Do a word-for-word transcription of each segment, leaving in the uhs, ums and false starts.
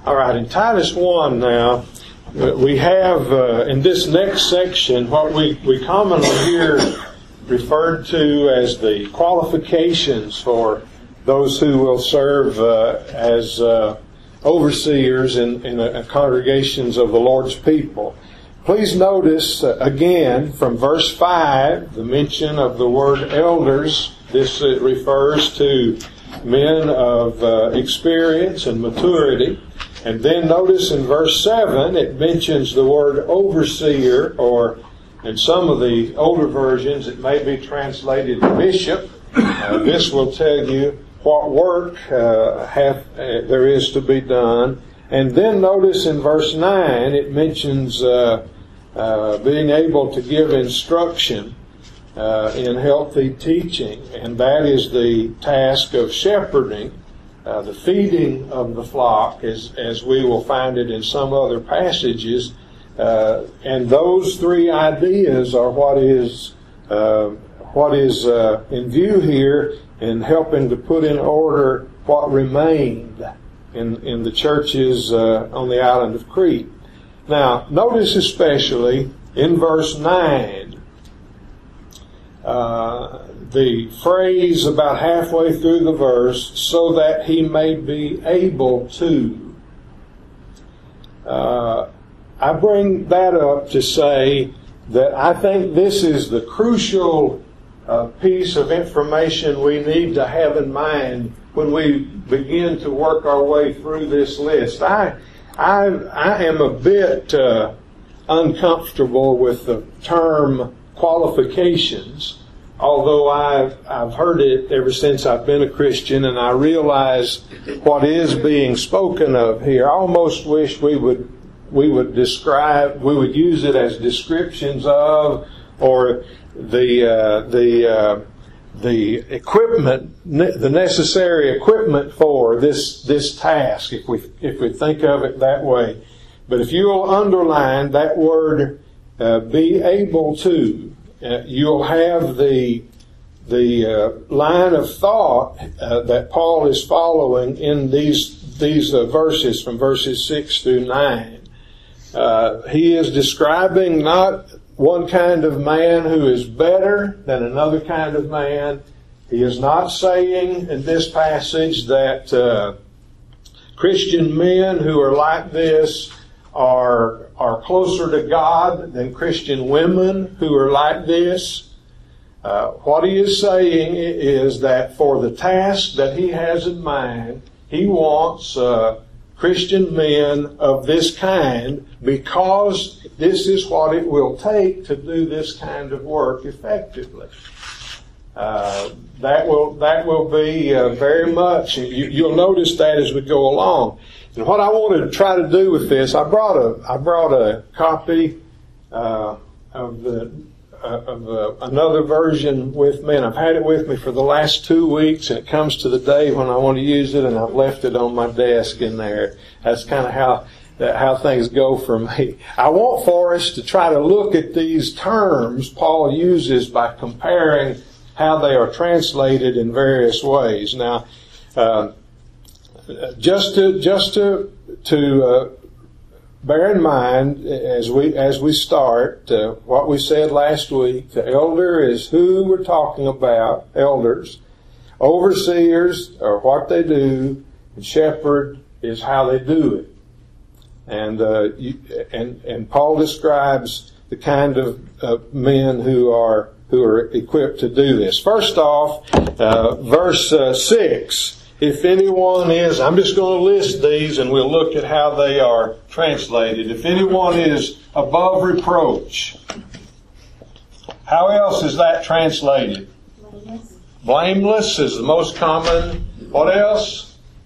All right, in Titus one now, we have uh, in this next section what we, we commonly hear referred to as the qualifications for those who will serve uh, as uh, overseers in, in a, a congregations of the Lord's people. Please notice uh, again from verse five the mention of the word elders. This uh, refers to men of uh, experience and maturity. And then notice in verse seven it mentions the word overseer, or in some of the older versions it may be translated bishop. Uh, this will tell you what work uh, hath, uh, there is to be done. And then notice in verse nine it mentions uh, uh, being able to give instruction uh, in healthy teaching. And that is the task of shepherding, uh, the feeding of the flock, as, as we will find it in some other passages. Uh, and those three ideas are what is uh, what is uh, in view here in helping to put in order what remained in, in the churches uh, on the island of Crete. Now, notice especially in verse nine, uh, the phrase about halfway through the verse, so that he may be able to. Uh, I bring that up to say that I think this is the crucial uh, piece of information we need to have in mind when we begin to work our way through this list. I I, I am a bit uh, uncomfortable with the term qualifications, although I've, I've heard it ever since I've been a Christian, and I realize what is being spoken of here. I almost wish we would we would describe, we would use it as descriptions of, or the uh, the uh, the equipment, the necessary equipment for this this task, if we if we think of it that way. But if you'll underline that word, uh, be able to, uh, you'll have the the uh, line of thought uh, that Paul is following in these these uh, verses from verses six through nine. Uh, he is describing not one kind of man who is better than another kind of man. He is not saying in this passage that uh, Christian men who are like this are are closer to God than Christian women who are like this. Uh, what he is saying is that for the task that he has in mind, he wants uh, Christian men of this kind, because this is what it will take to do this kind of work effectively. Uh, that will that will be uh, very much. You, you'll notice that as we go along. And what I wanted to try to do with this, I brought a I brought a copy uh, of the uh, of uh, another version with me, and I've had it with me for the last two weeks. And it comes to the day when I want to use it, and I've left it on my desk in there. That's kind of how. That how things go for me. I want for us to try to look at these terms Paul uses by comparing how they are translated in various ways. Now, uh, just to just to to uh, bear in mind as we as we start uh, what we said last week. The elder is who we're talking about. Elders, overseers are what they do, and shepherd is how they do it. And, uh, you, and and Paul describes the kind of uh, men who are who are equipped to do this. First off, uh, verse uh, six. If anyone is, I'm just going to list these, and we'll look at how they are translated. If anyone is above reproach, how else is that translated? Blameless. Blameless is the most common. What else?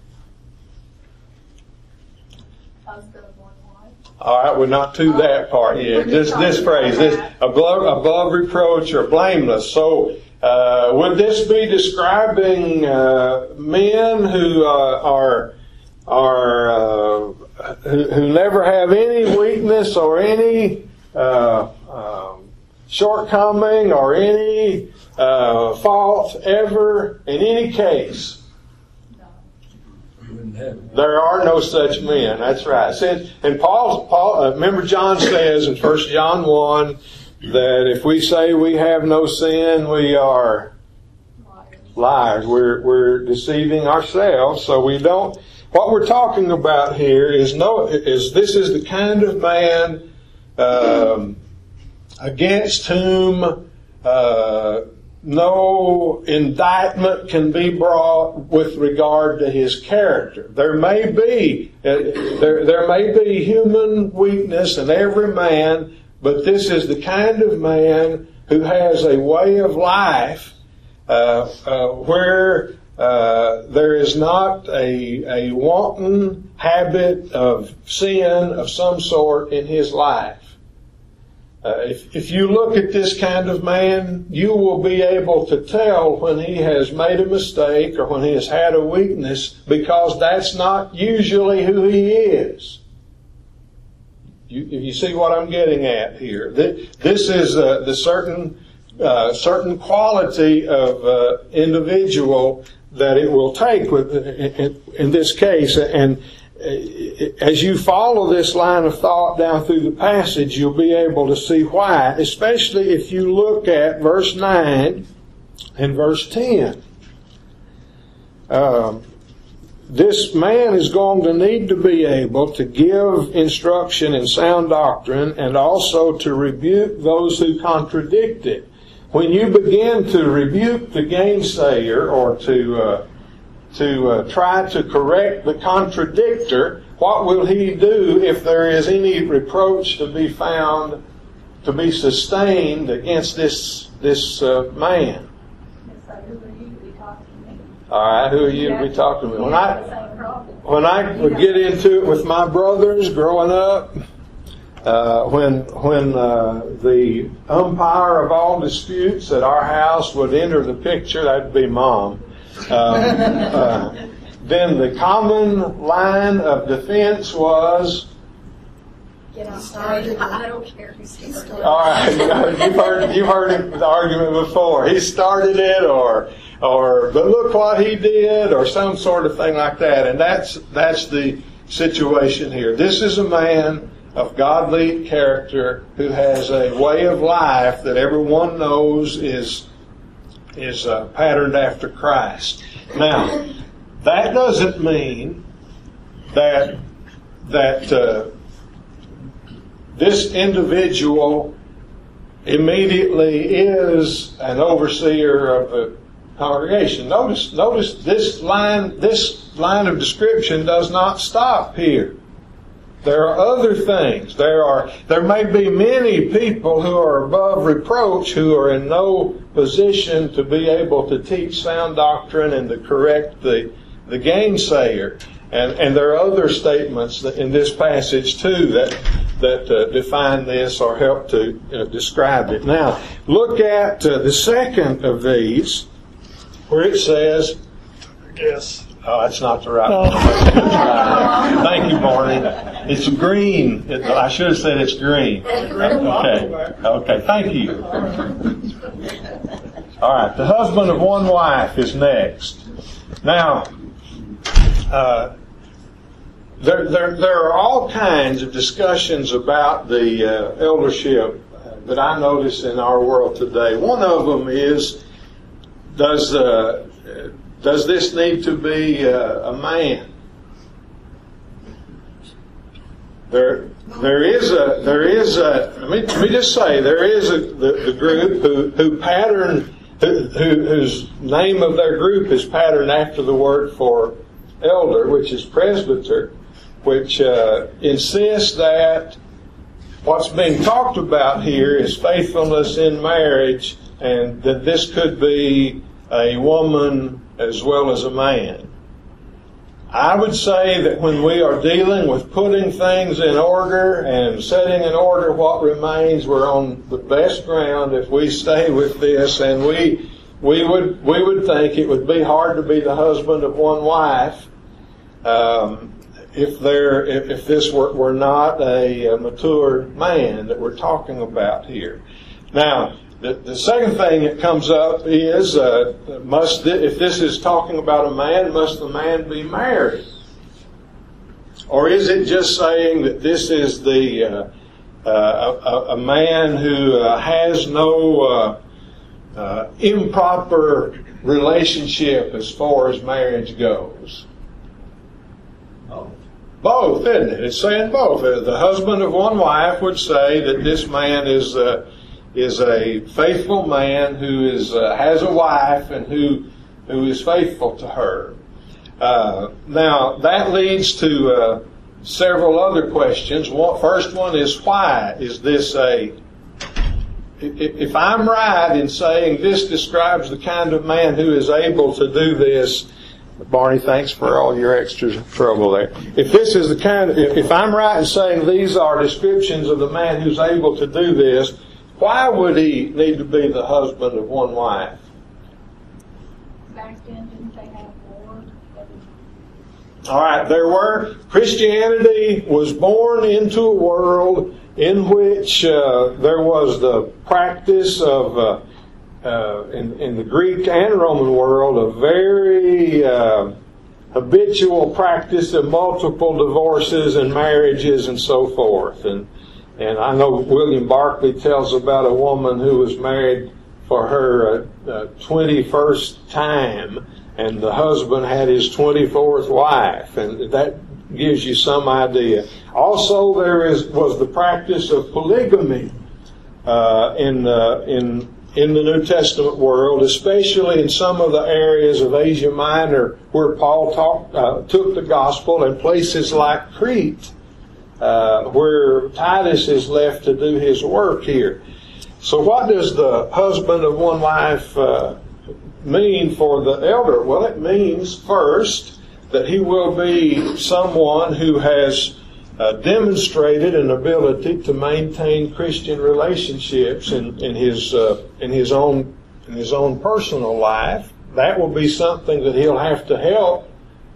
All right, we're not to that part yet. This this phrase, this above, above reproach or blameless. So, uh, would this be describing uh, men who uh, are are uh, who, who never have any weakness or any uh, uh, shortcoming or any uh, fault ever in any case? in heaven. There are no such men. That's right. Said, and Paul, Paul, uh, remember John says in First John one that if we say we have no sin, we are liars. We're we're deceiving ourselves. So we don't. What we're talking about here is no is this is the kind of man um, against whom uh, no indictment can be brought with regard to his character. There may be uh, there there may be human weakness in every man, but this is the kind of man who has a way of life uh, uh, where uh, there is not a a wanton habit of sin of some sort in his life. Uh, if, if you look at this kind of man, you will be able to tell when he has made a mistake or when he has had a weakness, because that's not usually who he is. You, you see what I'm getting at here? This is uh, the certain uh, certain quality of uh, individual that it will take with in, in this case, and as you follow this line of thought down through the passage, you'll be able to see why, especially if you look at verse nine and verse ten. Um, this man is going to need to be able to give instruction in sound doctrine and also to rebuke those who contradict it. When you begin to rebuke the gainsayer or to uh, to uh, try to correct the contradictor, what will he do if there is any reproach to be found, to be sustained against this this uh, man? All right, who are you to be talking to me? When I when I would get into it with my brothers growing up, uh, when when uh, the umpire of all disputes at our house would enter the picture, that'd be Mom. Uh, uh, then the common line of defense was, get outside. I don't care who started it. All right, you've heard you've heard the argument before. He started it, or or but look what he did, or some sort of thing like that. And that's that's the situation here. This is a man of godly character who has a way of life that everyone knows is. is uh, patterned after Christ. Now, that doesn't mean that that uh, this individual immediately is an overseer of the congregation. Notice, notice this line, this line of description does not stop here. There are other things. There are, there may be many people who are above reproach who are in no position to be able to teach sound doctrine and to correct the, the gainsayer. And, and there are other statements that in this passage too that, that uh, define this or help to uh, describe it. Now, look at uh, the second of these where it says, yes. Oh, that's not the right one. Right. Thank you, Barney. It's green. It, I should have said it's green. Okay. Okay. Thank you. All right. The husband of one wife is next. Now, uh, there, there, there are all kinds of discussions about the uh, eldership that I notice in our world today. One of them is, does uh, Does this need to be uh, a man? There, there is a, there is a. Let me, let me just say, there is a the, the group who who pattern, who, who whose name of their group is patterned after the word for elder, which is presbyter, which uh, insists that what's being talked about here is faithfulness in marriage, and that this could be a woman as well as a man. I would say that when we are dealing with putting things in order and setting in order what remains, we're on the best ground if we stay with this, and we we would we would think it would be hard to be the husband of one wife um, if there if, if this were, were not a, a mature man that we're talking about here. Now, The, the second thing that comes up is, uh, must th- if this is talking about a man, must the man be married? Or is it just saying that this is the uh, uh, a, a man who uh, has no uh, uh, improper relationship as far as marriage goes? Oh. Both, isn't it? It's saying both. The husband of one wife would say that this man is uh, is a faithful man who is uh, has a wife and who who is faithful to her. Uh, now that leads to uh, several other questions. One, first one is, why is this a? If I'm right in saying this describes the kind of man who is able to do this, Barney, thanks for all your extra trouble there. If this is the kind of, if, if I'm right in saying these are descriptions of the man who's able to do this, why would he need to be the husband of one wife? Back then, didn't they have war? All right, there were. Christianity was born into a world in which uh, there was the practice of, uh, uh, in, in the Greek and Roman world, a very uh, habitual practice of multiple divorces and marriages and so forth. And and I know William Barclay tells about a woman who was married for her uh, uh, twenty-first time, and the husband had his twenty-fourth wife, and that gives you some idea. Also, there is was the practice of polygamy uh, in uh, in in the New Testament world, especially in some of the areas of Asia Minor where Paul talked, uh, took the gospel, and places like Crete, uh, where Titus is left to do his work here. So, what does the husband of one wife uh, mean for the elder? Well, it means first that he will be someone who has uh, demonstrated an ability to maintain Christian relationships in, in his uh, in his own in his own personal life. That will be something that he'll have to help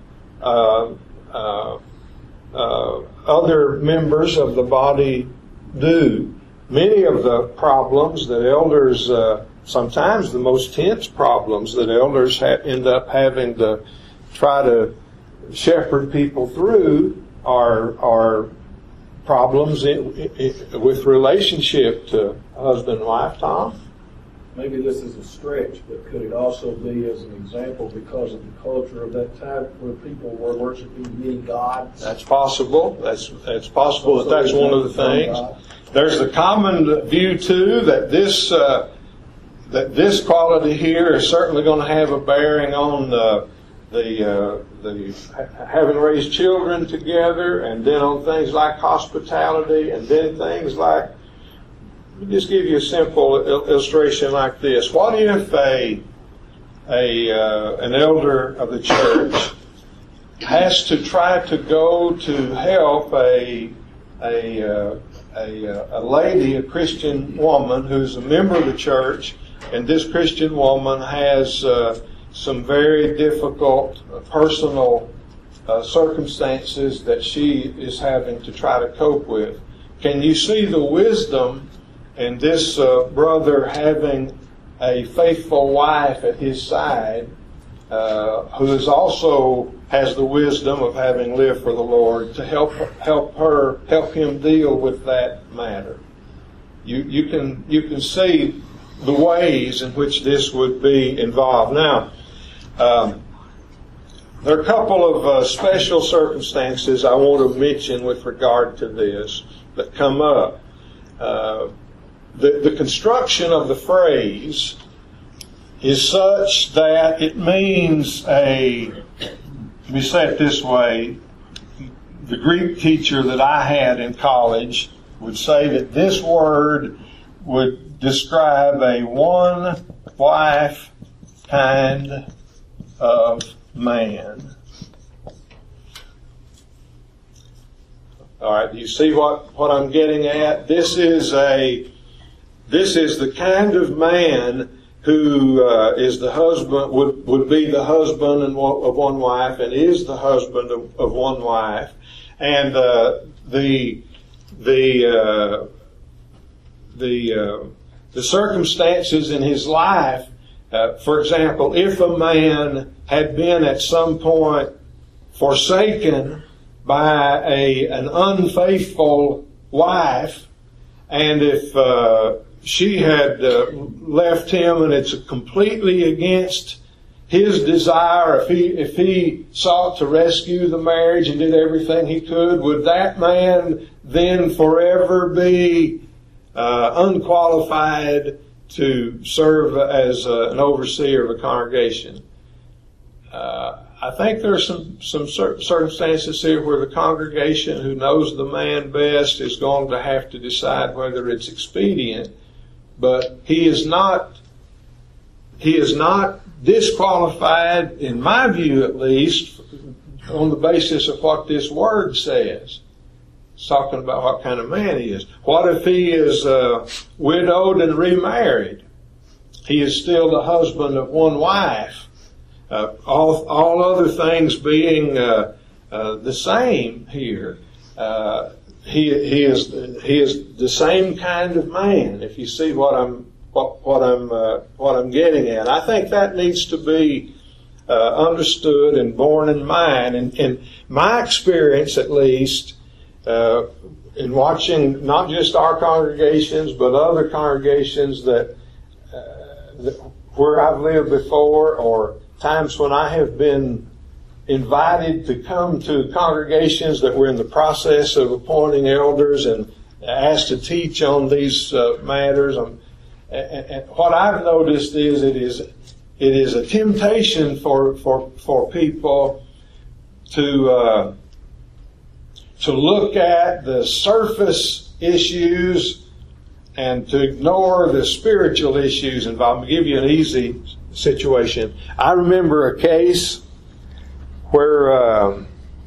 uh, uh, uh, other members of the body do. Many of the problems that elders, uh, sometimes the most tense problems that elders ha- end up having to try to shepherd people through are are problems in, in, with relationship to husband and wife. Tom? Maybe this is a stretch, but could it also be as an example because of the culture of that time where people were worshiping many gods? That's possible. That's that's possible that that's one of the things. There's a common view too that this uh, that this quality here is certainly going to have a bearing on the the uh, the having raised children together, and then on things like hospitality, and then things like. Let me just give you a simple illustration like this. What if a a uh, an elder of the church has to try to go to help a a uh, a, a lady, a Christian woman who's a member of the church, and this Christian woman has uh, some very difficult uh, personal uh, circumstances that she is having to try to cope with? Can you see the wisdom in this uh, brother having a faithful wife at his side, uh, who is also has the wisdom of having lived for the Lord to help help her help him deal with that matter? You you can you can see the ways in which this would be involved. Now, um, there are a couple of uh, special circumstances I want to mention with regard to this that come up. Uh, The, the construction of the phrase is such that it means a, let me say it this way, the Greek teacher that I had in college would say that this word would describe a one-wife kind of man. All right, do you see what, what I'm getting at? This is a This is the kind of man who uh, is the husband, would, would be the husband and one, of one wife, and is the husband of, of one wife. And uh, the the uh, the uh, the circumstances in his life, uh, for example, if a man had been at some point forsaken by a an unfaithful wife, and if uh, she had uh, left him and it's completely against his desire, if he if he sought to rescue the marriage and did everything he could, would that man then forever be uh, unqualified to serve as uh, an overseer of a congregation? Uh, I think there are some, some cir- circumstances here where the congregation who knows the man best is going to have to decide whether it's expedient, but he is not, he is not disqualified, in my view at least, on the basis of what this word says. It's talking about what kind of man he is. What if he is uh, widowed and remarried? He is still the husband of one wife. Uh, all, all other things being uh, uh, the same here, uh, he he is he is the same kind of man. If you see what I'm what, what I'm uh, what I'm getting at, I think that needs to be uh, understood and borne in mind. And in my experience, at least, uh, in watching not just our congregations but other congregations that, uh, that where I've lived before, or times when I have been invited to come to congregations that were in the process of appointing elders and asked to teach on these uh, matters. Um, and, and what I've noticed is it is it is a temptation for for for people to uh, to look at the surface issues and to ignore the spiritual issues involved. I'll give you an easy situation. I remember a case where uh,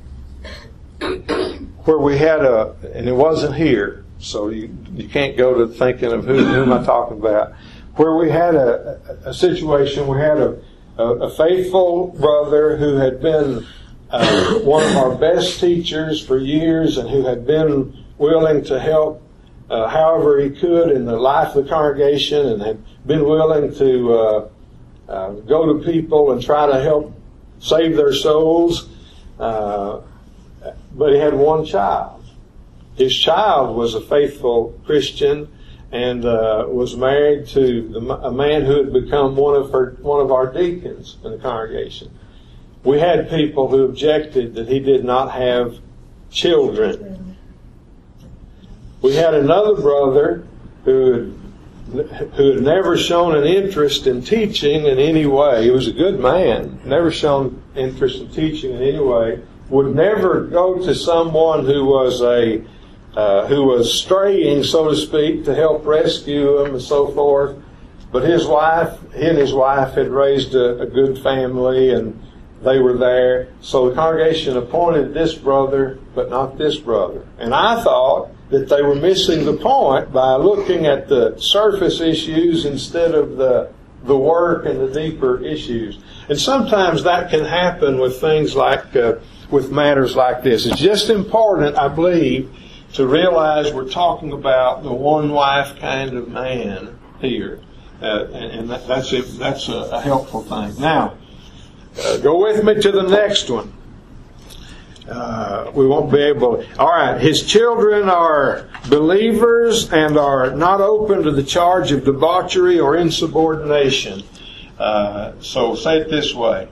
where we had a, and it wasn't here, so you you can't go to thinking of who, who am I talking about, where we had a, a situation, we had a, a, a faithful brother who had been uh, one of our best teachers for years and who had been willing to help uh, however he could in the life of the congregation, and had been willing to uh, Uh, go to people and try to help save their souls. Uh, but he had one child. His child was a faithful Christian and uh, was married to the, a man who had become one of her, one of our deacons in the congregation. We had people who objected that he did not have children. We had another brother who had who had never shown an interest in teaching in any way. He was a good man, never shown interest in teaching in any way, would never go to someone who was a uh, who was straying, so to speak, to help rescue him and so forth. But his wife, he and his wife had raised a, a good family, and they were there. So the congregation appointed this brother, but not this brother. And I thought that they were missing the point by looking at the surface issues instead of the the work and the deeper issues. And sometimes that can happen with things like, uh, with matters like this. It's just important, I believe, to realize we're talking about the one-wife kind of man here. Uh, and and that, that's, a, that's a, a helpful thing. Now, uh, go with me to the next one. Uh, we won't be able. All right, his children are believers and are not open to the charge of debauchery or insubordination. Uh, so say it this way: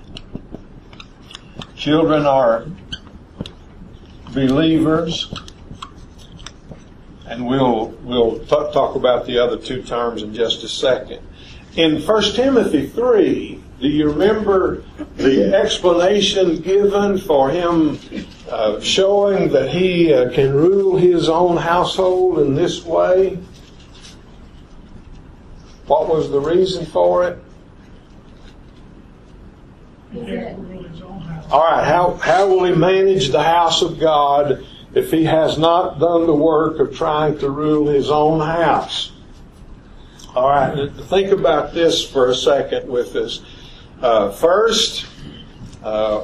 children are believers, and we'll we'll t- talk about the other two terms in just a second. In First Timothy three. Do you remember the explanation given for him uh, showing that he uh, can rule his own household in this way? What was the reason for it? All right, how, how will he manage the house of God if he has not done the work of trying to rule his own house? All right, think about this for a second with us. Uh, first, uh,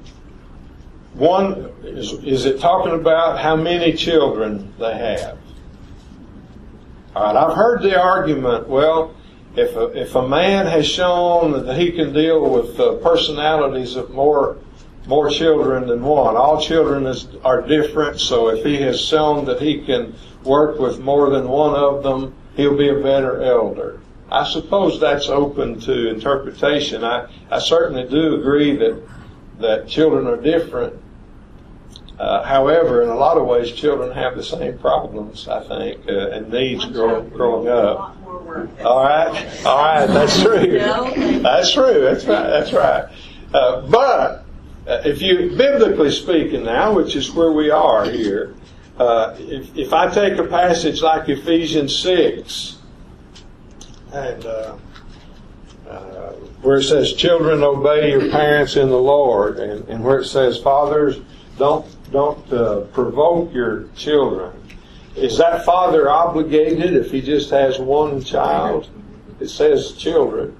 one is, is it talking about how many children they have? All right, I've heard the argument, well, if a, if a man has shown that he can deal with uh, personalities of more more children than one. All children is, are different, so if he has shown that he can work with more than one of them, he'll be a better elder. I suppose that's open to interpretation. I, I certainly do agree that that children are different. Uh, however, in a lot of ways, children have the same problems, I think, uh, and needs growing, growing up. All right, all right, that's true. That's true. That's right. That's right. Uh, but uh, if you, biblically speaking, now, which is where we are here, uh, if, if I take a passage like Ephesians six, and uh, uh, where it says, "Children, obey your parents in the Lord," and, and where it says, "Fathers, don't." Don't uh, provoke your children." Is that father obligated if he just has one child? It says children.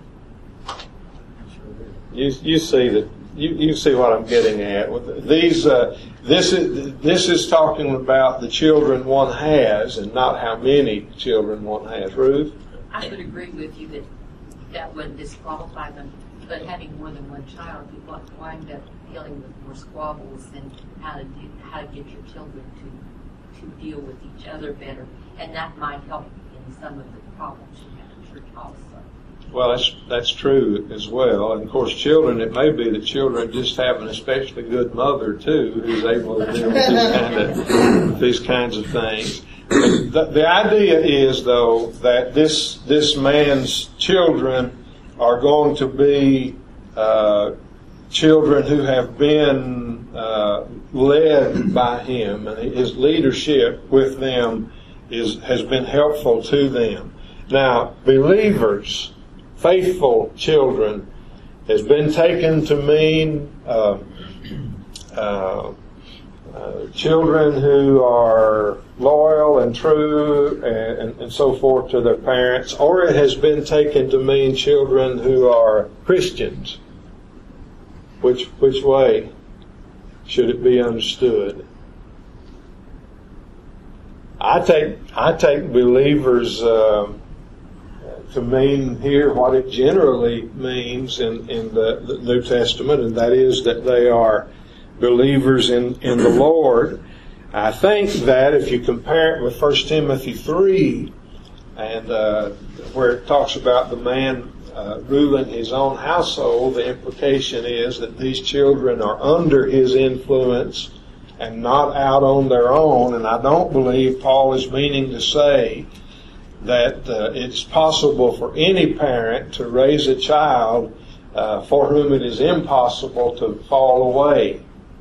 You you see that you, you see what I'm getting at with these. Uh, this is this is talking about the children one has, and not how many children one has. Ruth? I would agree with you that that would disqualify them. But having more than one child, you wind up dealing with more squabbles and how to do, how to get your children to to deal with each other better, and that might help in some of the problems you have in church also. Well, that's that's true as well. And of course, children, it may be that children just have an especially good mother too, who's able to deal with these kind of these kinds of things. The, the idea is, though, that this this man's children are going to be uh, children who have been uh, led by him, and his leadership with them is has been helpful to them. Now, believers, faithful children, has been taken to mean uh, uh, uh, children who are loyal and true and, and, and so forth to their parents, or it has been taken to mean children who are Christians. Which which way should it be understood? I take I take believers uh, to mean here what it generally means in, in the, the New Testament, and that is that they are believers in, in the Lord. I think that if you compare it with First Timothy three, and uh, where it talks about the man uh, ruling his own household, the implication is that these children are under his influence and not out on their own. And I don't believe Paul is meaning to say that uh, it's possible for any parent to raise a child uh, for whom it is impossible to fall away.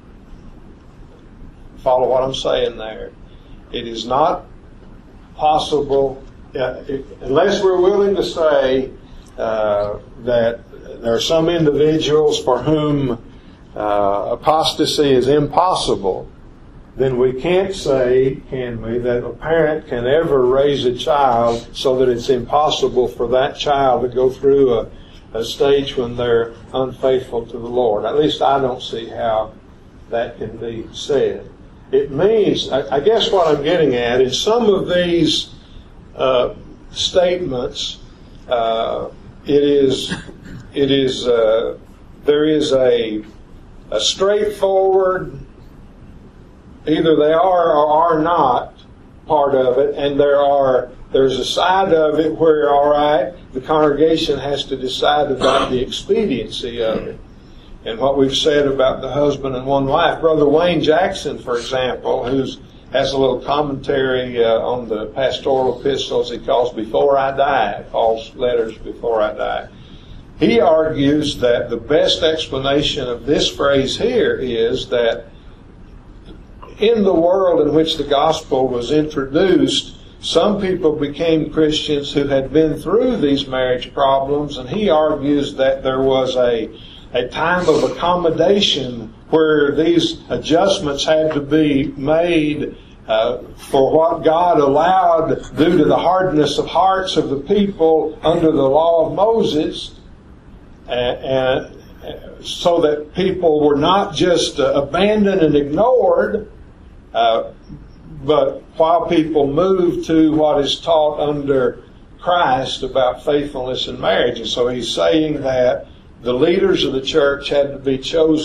Follow what I'm saying there. It is not possible, uh, it, unless we're willing to say uh, that there are some individuals for whom uh, apostasy is impossible, then we can't say, can we, that a parent can ever raise a child so that it's impossible for that child to go through a, a stage when they're unfaithful to the Lord. At least I don't see how that can be said. It means, I guess what I'm getting at is some of these uh, statements, uh, it is, it is, uh, there is a, a straightforward, either they are or are not part of it, and there are, there's a side of it where, all right, the congregation has to decide about the expediency of it. And what we've said about the husband and one wife. Brother Wayne Jackson, for example, who has a little commentary uh, on the pastoral epistles he calls Before I Die, Paul's letters Before I Die. He argues that the best explanation of this phrase here is that in the world in which the gospel was introduced, some people became Christians who had been through these marriage problems, and he argues that there was a a time of accommodation where these adjustments had to be made uh, for what God allowed due to the hardness of hearts of the people under the law of Moses, and, and so that people were not just uh, abandoned and ignored, uh, but while people moved to what is taught under Christ about faithfulness in marriage. And so he's saying that the leaders of the church had to be chosen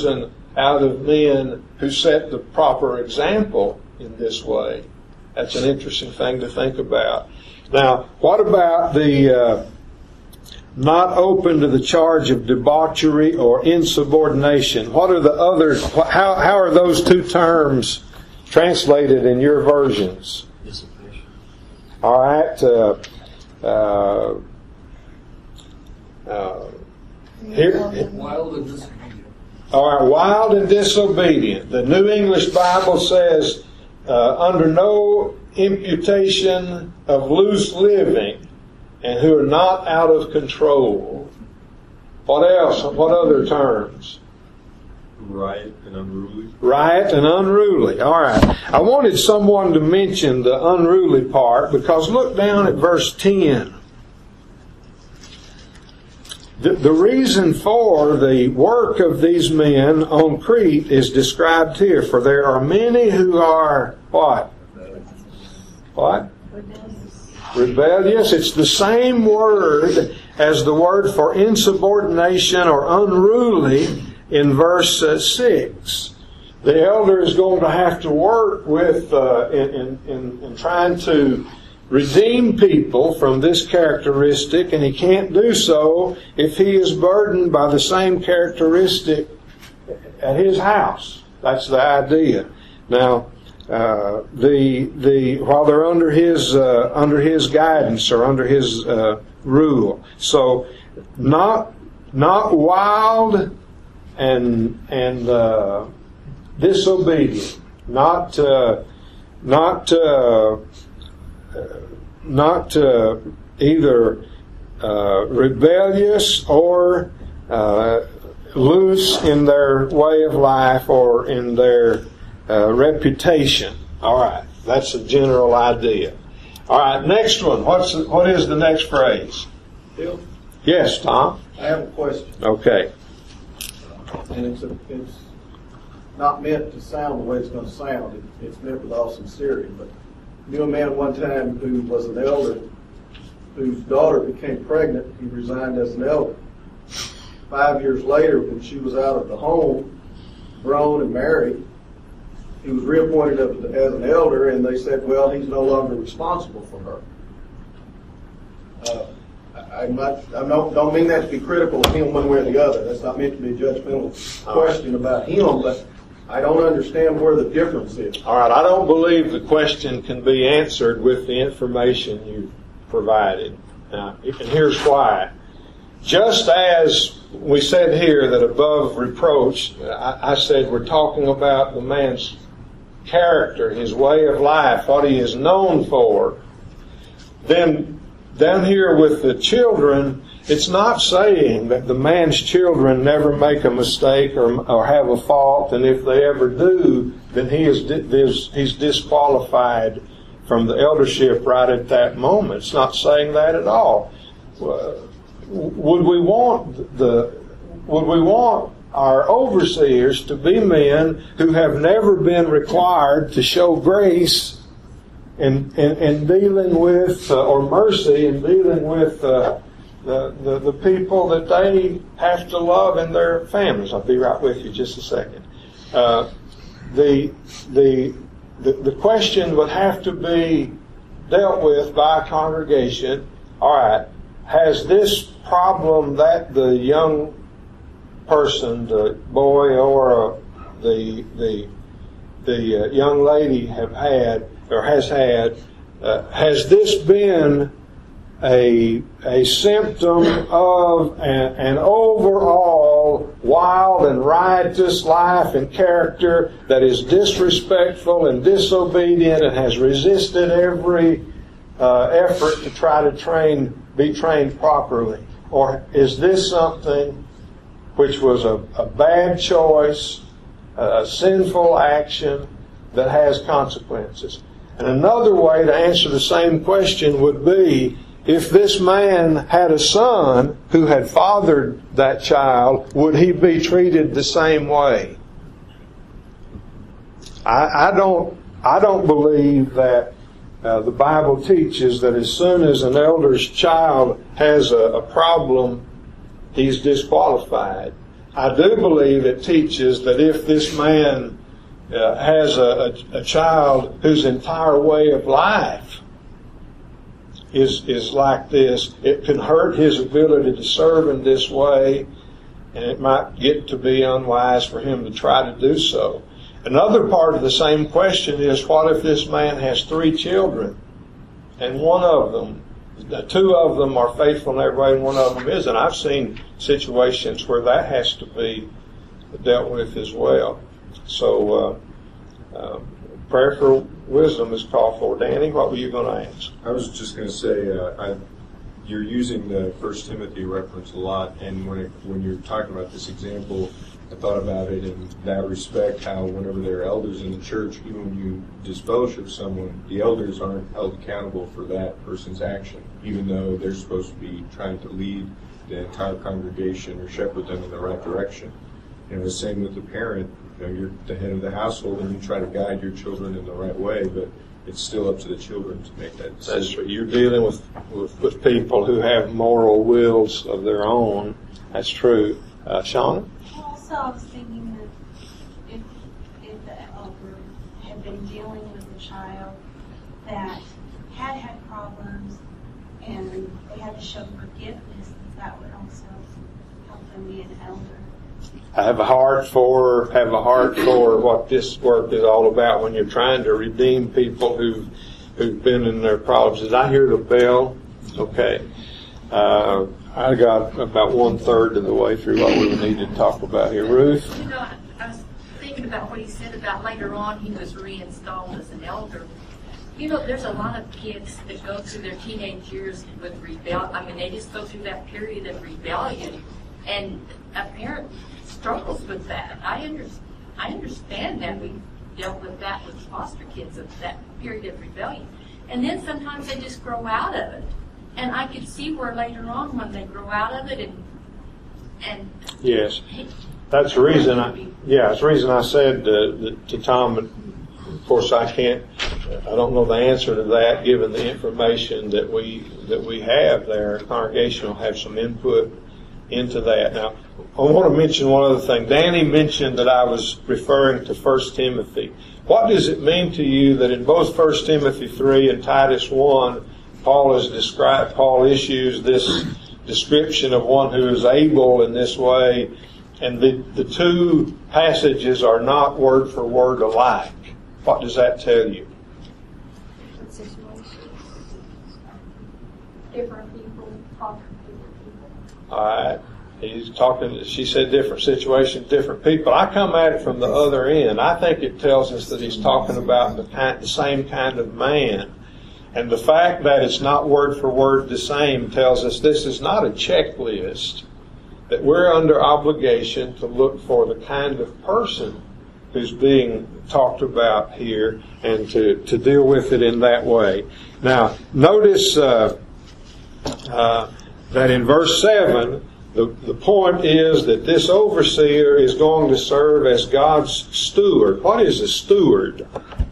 out of men who set the proper example in this way. That's an interesting thing to think about. Now, what about the uh, not open to the charge of debauchery or insubordination? What are the other, how, how are those two terms translated in your versions? Dissipation. All right. Uh, uh, uh, here, Wild and disobedient. All right, wild and disobedient. The New English Bible says, uh, under no imputation of loose living, and who are not out of control. What else? What other terms? Riot and unruly. Riot and unruly. All right. I wanted someone to mention the unruly part, because look down at verse ten. The, the reason for the work of these men on Crete is described here. For there are many who are what? What? Rebellious. It's the same word as the word for insubordination or unruly in verse uh, six. The elder is going to have to work with uh, in, in, in trying to redeem people from this characteristic, and he can't do so if he is burdened by the same characteristic at his house. That's the idea. Now, uh, the the while they're under his uh, under his guidance or under his uh, rule, so not not wild and and uh, disobedient, not uh, not. Uh, not uh, either uh, rebellious or uh, loose in their way of life or in their uh, reputation. All right, that's a general idea. All right, next one. What's the, what is the next phrase? Bill, Yes, Tom. I have a question, Okay. and it's a, it's not meant to sound the way it's going to sound. It, it's meant with all sincerity, but knew a man one time who was an elder, whose daughter became pregnant. He resigned as an elder. Five years later, when she was out of the home, grown and married, he was reappointed as an elder, and they said, well, he's no longer responsible for her. Uh, I, I'm not, I don't, don't mean that to be critical of him one way or the other. That's not meant to be a judgmental question about him, but I don't understand where the difference is. All right, I don't believe the question can be answered with the information you've provided. Now, and here's why. Just as we said here that above reproach, I, I said we're talking about the man's character, his way of life, what he is known for. Then down here with the children, it's not saying that the man's children never make a mistake or, or have a fault, and if they ever do, then he is he's disqualified from the eldership right at that moment. It's not saying that at all. Would we want the would we want our overseers to be men who have never been required to show grace in in, in dealing with uh, or mercy in dealing with uh, The, the the people that they have to love in their families? I'll be right with you just a second. Uh, the, the the the question would have to be dealt with by a congregation. All right, has this problem that the young person, the boy or uh, the the the uh, young lady have had or has had, uh, has this been a a symptom of an, an overall wild and riotous life and character that is disrespectful and disobedient and has resisted every uh, effort to try to train be trained properly? Or is this something which was a, a bad choice, a sinful action that has consequences? And another way to answer the same question would be, if this man had a son who had fathered that child, would he be treated the same way? I, I don't. I don't believe that uh, the Bible teaches that as soon as an elder's child has a, a problem, he's disqualified. I do believe it teaches that if this man uh, has a, a, a child whose entire way of life is is like this, it can hurt his ability to serve in this way, and it might get to be unwise for him to try to do so. Another part of the same question is, what if this man has three children, and one of them, two of them are faithful in every way, and one of them isn't? I've seen situations where that has to be dealt with as well. So, uh, uh, prayer for wisdom is called for. Danny, what were you going to ask? I was just going to say, uh, I, you're using the First Timothy reference a lot, and when it, when you're talking about this example, I thought about it in that respect, how whenever there are elders in the church, even when you disfellowship someone, the elders aren't held accountable for that person's action, even though they're supposed to be trying to lead the entire congregation or shepherd them in the right direction. And the same with the parent. You know, you're the head of the household and you try to guide your children in the right way, but it's still up to the children to make that decision. That's true. You're dealing with, with, with people who have moral wills of their own. That's true. Uh, Shauna? Also, I was thinking that if, if the elder had been dealing with a child that had had problems and they had to show forgiveness, that would also help them be an elder. I have a heart for have a heart for what this work is all about when you're trying to redeem people who who've been in their problems. Did I hear the bell? Okay. Uh, I got about one third of the way through what we need to talk about here. Ruth? You know, I, I was thinking about what he said about later on he was reinstalled as an elder. You know, there's a lot of kids that go through their teenage years with rebellion. I mean, they just go through that period of rebellion, and a parent struggles with that. I, under, I understand that. We dealt with that with foster kids of that period of rebellion. And then sometimes they just grow out of it. And I could see where later on when they grow out of it and and yes, that's the reason I yeah, that's the reason I said uh, to Tom. Of course, I can't. I don't know the answer to that, given the information that we that we have there. The congregation will have some input into that. Now, I want to mention one other thing. Danny mentioned that I was referring to First Timothy. What does it mean to you that in both First Timothy three and Titus one, Paul has described, Paul issues this description of one who is able in this way, and the, the two passages are not word for word alike? What does that tell you? Different situations. Different people talking to different people. All right. He's talking, she said different situations, different people. I come at it from the other end. I think it tells us that he's talking about the kind, the same kind of man. And the fact that it's not word for word the same tells us this is not a checklist, that we're under obligation to look for the kind of person who's being talked about here and to, to deal with it in that way. Now, notice uh, uh, that in verse seven, the, the point is that this overseer is going to serve as God's steward. What is a steward?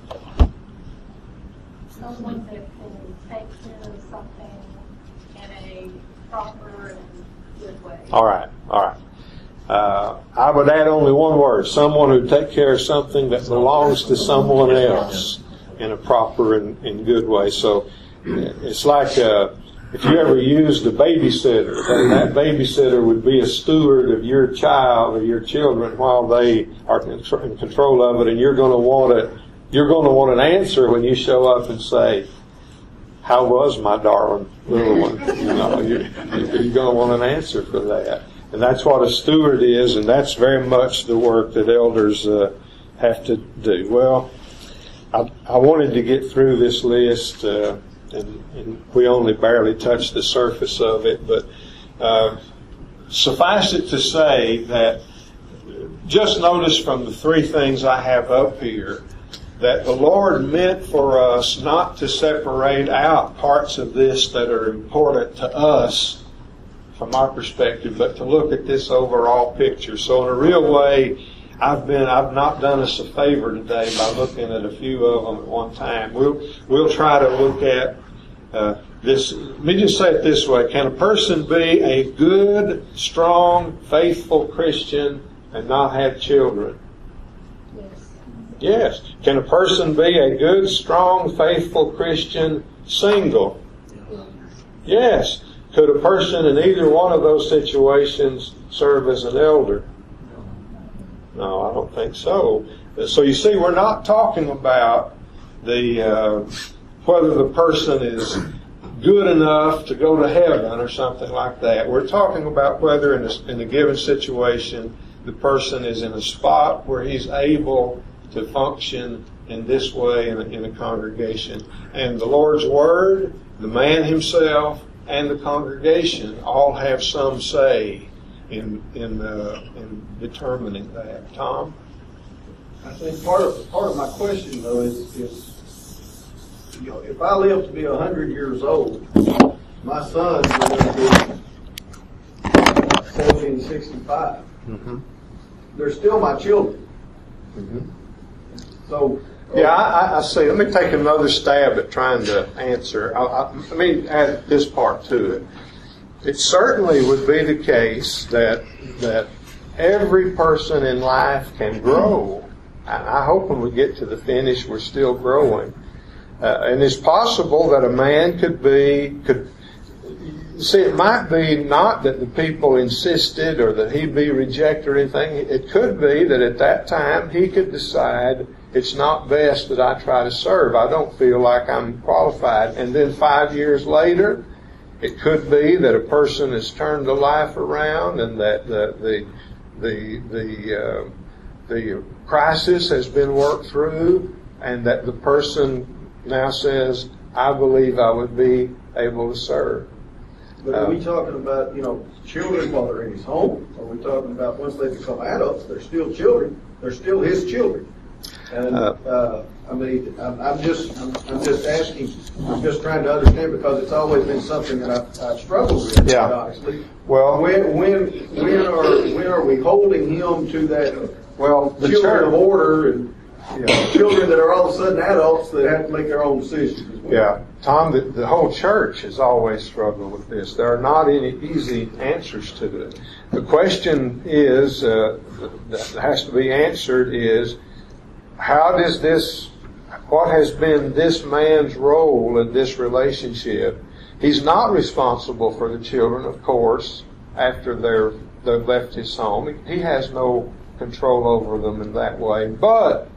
Someone that can take care of something in a proper and good way. All right, all right. Uh, I would add only one word: someone who takes care of something that belongs to someone else in a proper and, and good way. So it's like uh, if you ever used a babysitter, then that babysitter would be a steward of your child or your children while they are in control of it, and you're going to want it. You're going to want an answer when you show up and say, "How was my darling little one?" You know, you're, you're going to want an answer for that. And that's what a steward is, and that's very much the work that elders uh, have to do. Well, I, I wanted to get through this list, uh, and, and we only barely touched the surface of it, but uh, suffice it to say that just notice from the three things I have up here that the Lord meant for us not to separate out parts of this that are important to us from our perspective, but to look at this overall picture. So in a real way, I've been, I've not done us a favor today by looking at a few of them at one time. We'll, we'll try to look at Uh, this, let me just say it this way. Can a person be a good, strong, faithful Christian and not have children? Yes. Yes. Can a person be a good, strong, faithful Christian single? Yes. Could a person in either one of those situations serve as an elder? No, I don't think so. So you see, we're not talking about the uh, whether the person is good enough to go to heaven or something like that. We're talking about whether in a, in a given situation the person is in a spot where he's able to function in this way in a, in a congregation. And the Lord's Word, the man himself, and the congregation all have some say in in, uh, in determining that. Tom? I think part of part of my question though is, is you know, if I live to be a hundred years old, my sons are going to be seventeen sixty-five. Mm-hmm. They're still my children. Mm-hmm. So Yeah, I, I see. Let me take another stab at trying to answer. I, I, let me add this part to it. It certainly would be the case that that every person in life can grow. I, I hope when we get to the finish, we're still growing. Uh, and it's possible that a man could be could. See, it might be not that the people insisted or that he be rejected or anything. It could be that at that time he could decide it's not best that I try to serve. I don't feel like I'm qualified. And then five years later, it could be that a person has turned the life around and that the the the the, uh, the crisis has been worked through, and that the person now says, "I believe I would be able to serve." But are we talking about, you know, children while they're in his home? Or are we talking about once they become adults, they're still children, they're still his children? And, uh, I mean, I'm, I'm just, I'm, I'm just asking, I'm just trying to understand because it's always been something that I've, I've struggled with, Yeah. quite honestly. Well, When, when, when are, when are we holding him to that well, the children of church. order and Yeah. children that are all of a sudden adults that have to make their own decisions as well? Yeah, Tom, the, the whole church has always struggled with this. There are not any easy answers to it. The question is, uh, that has to be answered is, how does this, what has been this man's role in this relationship? He's not responsible for the children, of course, after they're, they've left his home. He has no control over them in that way. But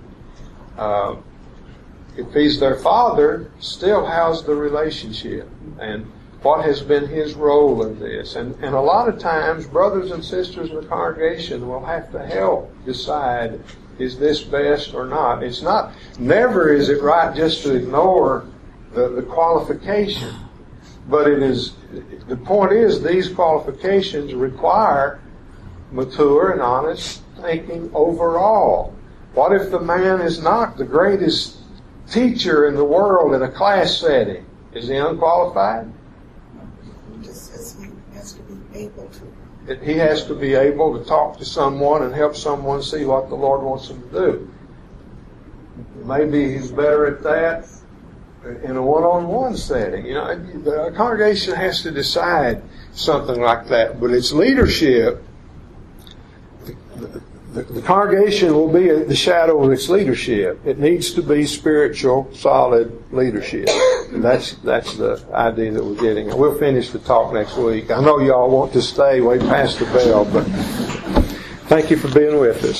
uh, if he's their father, still how's the relationship? And what has been his role in this? And, and a lot of times, brothers and sisters in the congregation will have to help decide, is this best or not? It's not, never is it right just to ignore the, the qualification. But it is, the point is, these qualifications require mature and honest thinking overall. What if the man is not the greatest teacher in the world in a class setting? Is he unqualified? Just as he has to be able to. He has to be able to talk to someone and help someone see what the Lord wants him to do. Maybe he's better at that in a one-on-one setting. You know, the congregation has to decide something like that. But its leadership, the, the, the congregation will be the shadow of its leadership. It needs to be spiritual, solid leadership. And that's that's the idea that we're getting. And we'll finish the talk next week. I know y'all want to stay way past the bell, but thank you for being with us.